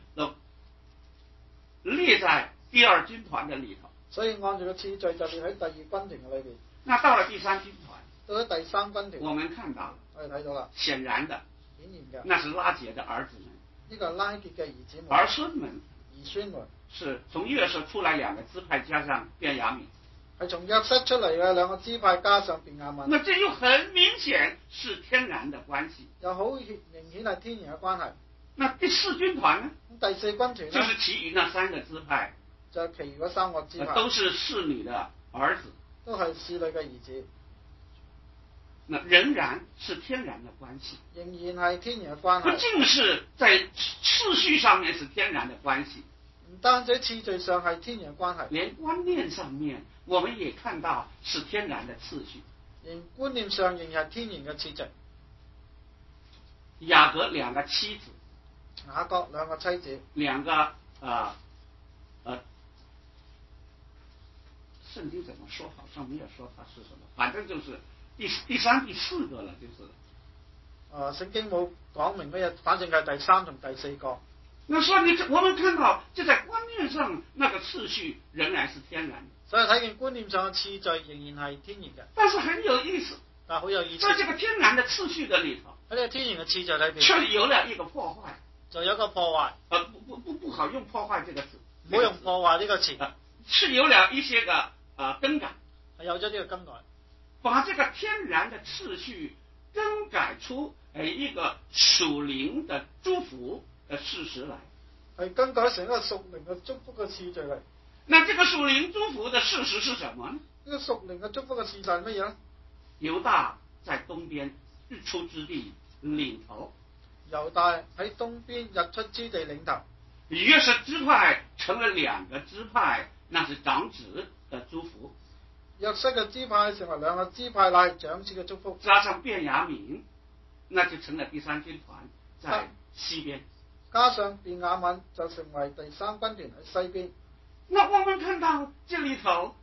列在第2軍團的裏頭。 所以按照個次序就列喺第2軍團嘅裏邊。 那到了第3軍團， 到咗第3軍團， 我們看到了， 我哋睇到啦， 顯然的， 顯然嘅， 那是拉結的兒子們， 呢個係拉結嘅兒子們， 兒孫們， 兒孫們。 是從約瑟出來2個支派加上便雅憫， 係從約瑟出嚟嘅2個支派加上便雅憫。 那這又很明顯是天然的關係， 又好明顯係天然嘅關係。 那第4軍團呢？ 第4軍團呢， 就是其餘那3個支派， 就係其餘嗰3個支派， 都是侍女的兒子， 都係侍女嘅兒子。 那仍然是天然的關係， 仍然係天然嘅關係。 不淨是在次序上面是天然的關係， 唔唔單止次序上係天然嘅關係， 連觀念上面我們也看到是天然的次序。 連觀念上仍然係天然嘅次序。 雅各兩個妻子， 雅各兩個妻子， 兩個聖經怎麼說？好像沒有說它是什麼，反正就是第三、第四個了，就是。 聖經冇講明乜嘢，反正係第三同第四個。 那所以我們看到，就在觀念上，那個次序仍然是天然的。 所以睇見觀念上嘅次序仍然係天然嘅。 但是很有意思， 但好有意思。 在這個天然的次序的裏頭， 喺呢個天然嘅次序裏邊， 卻有了一個破壞。 就有一個破壞。 不好用破壞這個詞。 唔好用破壞呢個詞。 是有了一些個更改。 係有咗呢個更改。 把這個天然的次序更改出一個屬靈的祝福的事實來， 係更改成一個屬靈嘅祝福嘅次序嚟。 那這個屬靈祝福的事實是什麼呢？ 呢個屬靈嘅祝福嘅事實係乜嘢咧？ 猶大在東邊日出之地領頭， 猶大喺東邊日出之地領頭。 約瑟支派成了兩個支派，那是長子的祝福。 約瑟嘅支派成為兩個支派，乃係長子嘅祝福。 加上便雅憫，那就成了第三軍團在西邊。 加上便雅憫就成為第三軍團喺西邊。 那我們看到這裏頭，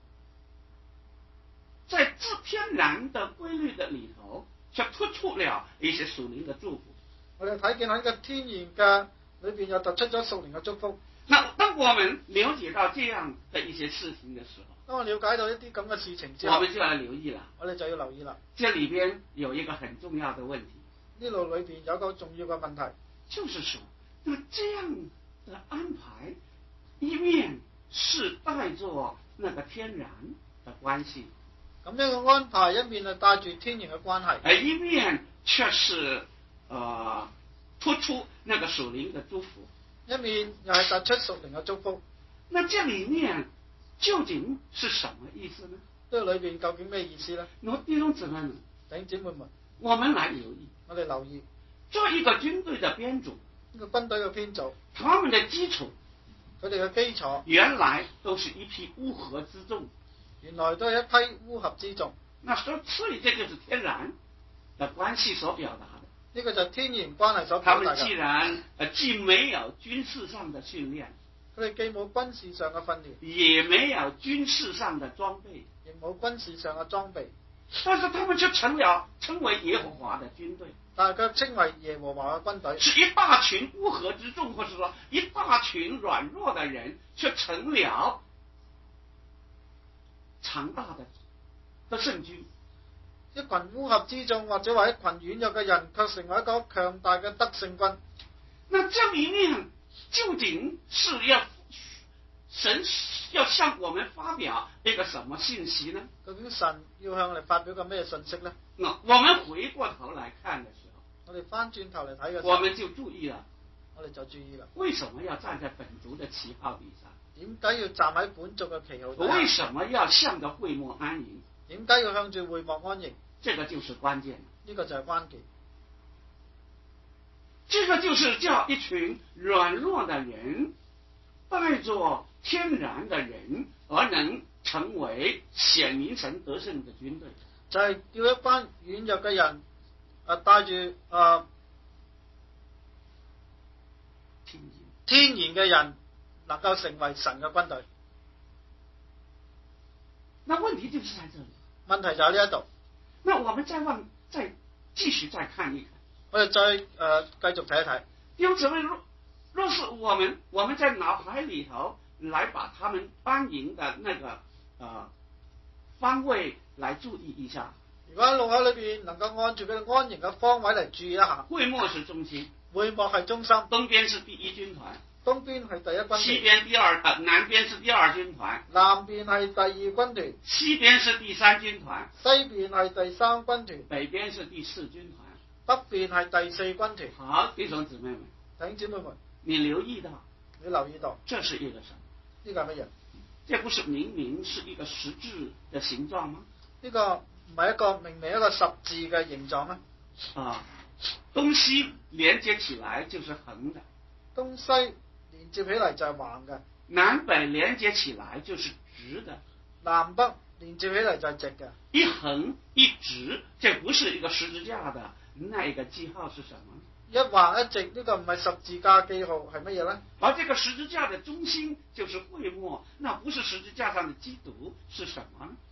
在自天然的規律的裏頭，卻突出了一些屬靈的祝福。 我哋睇見喺個天然嘅裏邊又突出咗屬靈嘅祝福。 那當我們了解到這樣的一些事情的時候， 當我了解到一啲咁嘅事情之後， 我們就要留意了。 我哋就要留意啦。 這裏邊有一個很重要的問題。 呢度裏邊有個重要嘅問題， 就是說，那這樣的安排，一面是帶着那個天然的關係， 咁樣嘅安排一面係帶住天然嘅關係， 而一面卻是突出那個屬靈的祝福， 一面又係突出屬靈嘅祝福。 那這裏面究竟是什麼意思呢？ 呢個裏邊究竟咩意思呢？ 那弟兄姊妹們， 弟兄姊妹們， 我們來留意， 我哋留意， 做一個軍隊的編組， 呢個軍隊嘅編組， 他們的基礎， 佢哋嘅基礎原來都是一批烏合之眾， 原來都係一批烏合之眾。 那所以這就是天然的關係所表達的。 呢個就係天然關係所他表達嘅。 們既然既沒有軍事上的訓練， 佢哋既冇軍事上嘅訓練， 也沒有軍事上的裝備， 亦冇軍事上嘅裝備， 但是他們卻稱為耶和華的軍隊， 但係佢稱為耶和華嘅軍隊， 是一大群烏合之眾，或者說一大群軟弱的人，卻成了強大的聖軍。 一群烏合之眾，或者話一群軟弱嘅人，卻成為一個強大嘅得勝軍。 那這裏面究竟是神要向我們發表一個什麼信息呢？ 究竟神要向我哋發表個咩信息呢？ 那我們回過頭來看的時候， 我哋翻轉頭嚟睇嘅時候， 我們就注意了， 我哋就注意啦。 為什麼要站在本族的旗號底下？ 點解要站喺本族嘅旗號底下？ 為什麼要向着會幕安營？ 點解要向住會幕安營？ 這個就是關鍵。 呢個就係關鍵。 這個就是叫一群軟弱的人，帶着天然的人，而能成為顯明神得勝的軍隊。 就係叫一班軟弱嘅人，帶住天然嘅人，能夠成為神嘅軍隊。 那問題就是在這裡。 問題就喺呢一度。 那我們再繼續再看一看。 我哋再繼續睇一睇。 弟兄姊妹，若是我們在腦海裡頭來把他們安營的那個方位來注意一下。 如果喺腦海裏邊能夠按住佢哋安營嘅方位嚟注意一下。 會幕是中心， 會幕係中心， 東邊是第一軍團， 東邊係第一軍團， 西邊南邊是第二軍團， 南邊係第二軍團， 西邊是第三軍團， 西邊係第三軍團， 北邊是第四軍團， 北邊係第四軍團。 好，弟兄姊妹們， 弟兄姊妹們， 你留意到， 你留意到， 這是一個什麼？ 呢個係乜嘢？ 這不是明明是一個十字的形狀嗎？ 呢個唔係一個明明一個十字嘅形狀咩？ 東西連接起來就是橫的， 東西連接起嚟就係橫嘅。 南北連接起來就是直的， 南北連接起嚟就係直嘅， 一橫一直，這不是一個十字架的那一個記號是什麼？ 一橫一直呢個唔係十字架記號係乜嘢咧？ 而這個十字架的中心就是會幕，那不是十字架上的基督是什麼呢？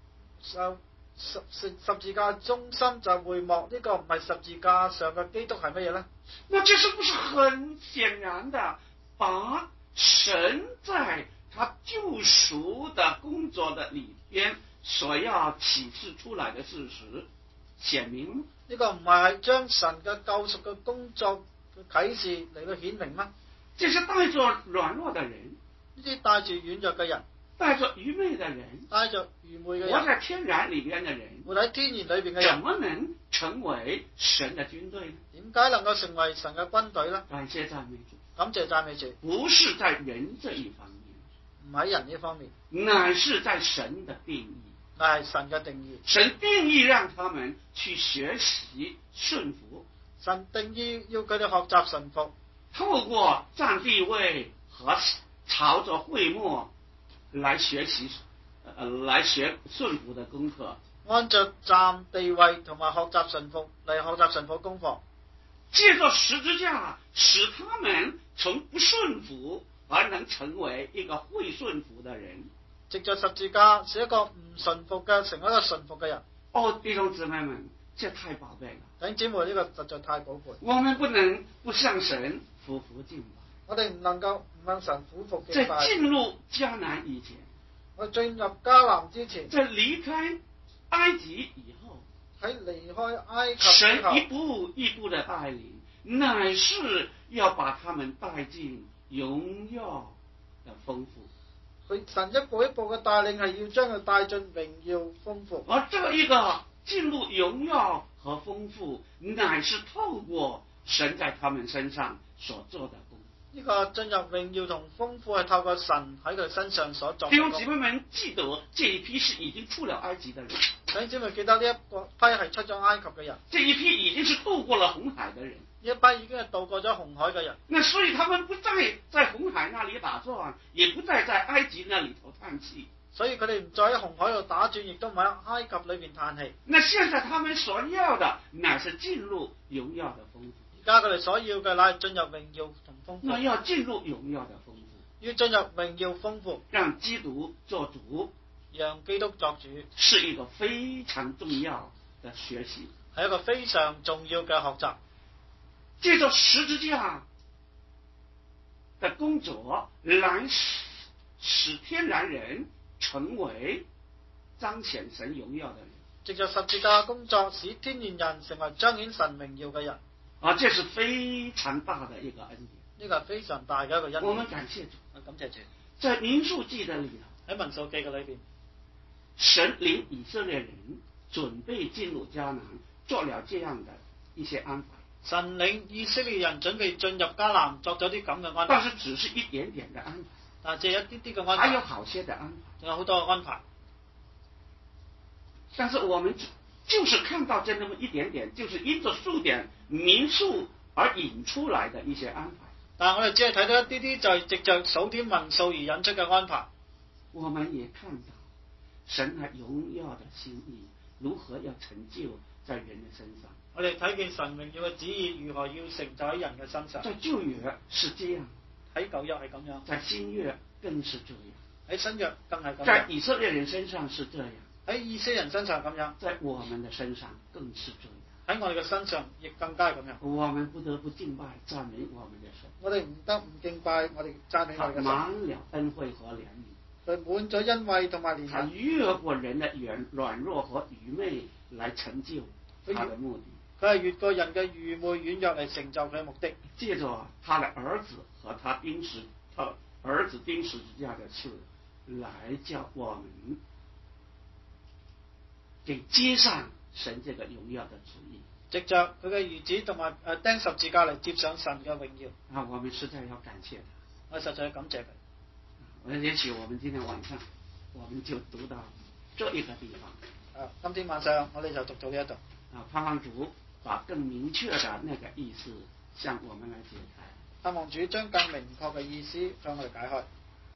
十字架中心就係會幕，呢個唔係十字架上嘅基督係乜嘢咧？ 那這是不是很顯然的把神在他救贖的工作的裏邊所要啟示出來的事實顯明？ 呢個唔係將神嘅救贖嘅工作嘅啟示嚟到顯明嗎？ 這是帶着軟弱的人， 呢啲帶住軟弱嘅人， 帶着愚昧的人， 帶着愚昧嘅人， 活在天然裏邊的人， 活喺天然裏邊嘅怎人， 麼能成為神的軍隊呢？ 點解能夠成為神嘅軍隊呢？ 感謝讚美主， 感謝讚美主， 不是在人這一方面， 唔喺人呢方面， 乃是在神的定義， 乃係神嘅定義。 神定義讓他們去學習順服， 神定義要佢哋學習順服， 透過站地位和朝着會幕來學習，來學順服的功課。 按着站地位同埋學習順服嚟學習順服功課， 借着十字架使他們從不順服而能成為一個會順服的人。 藉着十字架使一個唔順服嘅成為一個順服嘅人。 哦，弟兄姊妹們，這太寶貝了！ 弟兄姊妹，呢個實在太寶貝。 我們不能不向神俯伏敬拜。 我哋唔能夠唔向神俯伏敬拜。 在進入迦南以前， 我進入迦南之前， 在離開埃及以後， 喺離開埃及神之後， 一步一步的帶領，乃是要把他們帶進榮耀的豐富。 佢神一步一步嘅帶領係要將佢帶進榮耀豐富。 而這一個進入榮耀和豐富，乃是透過神在他們身上所做的工。 呢個進入榮耀同豐富係透過神喺佢身上所作嘅弟工。 兄姊妹們記得，這一批是已經出了埃及的人， 弟兄姊妹記得呢一個批係出咗埃及嘅人， 這一批已經是渡過了紅海的人。 呢一批已經係渡過咗紅海嘅人。 那所以他們不再在紅海那裡打轉，也不再在埃及那裡頭嘆氣。 所以佢哋唔再喺紅海度打轉，亦都唔喺埃及裏邊嘆氣。 那現在他們所要的，乃是進入榮耀的豐富。 而家佢哋所要嘅乃係進入榮耀同豐富。 那要進入榮耀的豐富， 要進入榮耀豐富， 讓基督做主， 讓基督作主， 是一個非常重要的學習， 係一個非常重要嘅學習。 借着十字架的工作來使天然人成為彰顯神榮耀的人。 藉着十字架工作，使天然人成為彰顯神榮耀嘅人。 啊，這是非常大的一個恩典。 呢個係非常大嘅一個恩典。 我們感謝主， 感謝主。 在民數記的裏頭， 喺民數記嘅裏邊， 神領以色列人準備進入迦南，做了這樣的一些安排。 神領以色列人準備進入迦南，作咗啲咁嘅安排。 但是只是一點點的安排， 但係只係一啲啲嘅安排。 還有好些的安排， 仲有好多嘅安排。 但是我們就是看到這麼一點點，就是因着數點民數而引出來的一些安排。 但係我哋只係睇到一啲啲，就係藉着數點民數而引出嘅安排。 我們也看到神係榮耀的心意如何要成就在人的身上。 我哋睇見神榮耀嘅旨意如何要成就喺人嘅身上。 在舊約是這樣， 喺舊約係咁樣， 在新約更是這樣， 喺新約更係咁樣。 在以色列人身上是這樣， 喺以色列人身上咁樣， 在我們的身上更是這樣。 喺我哋嘅身上亦更加係咁樣。 我們不得不敬拜讚美我們的神。 我哋唔得唔敬拜，我哋讚美我哋嘅神。 滿了恩惠和憐憫， 佢滿咗恩惠同埋憐他憫。 越過人的軟弱和愚昧來成就他的目的。 佢係越過人嘅愚昧軟弱嚟成就佢嘅目的。 借着他的兒子和他釘十字架的事，來叫我們給接上神這個榮耀的旨意。 藉着佢嘅兒子同埋釘十字架嚟接上神嘅榮耀。 啊，我們實在要感謝他。 我實在感謝佢。 也許我們今天晚上我們就讀到這一個地方。 今天晚上我哋就讀到呢一度。 盼望主把更明確的那個意思向我們來解開。 盼望主將更明確嘅意思向我哋解開。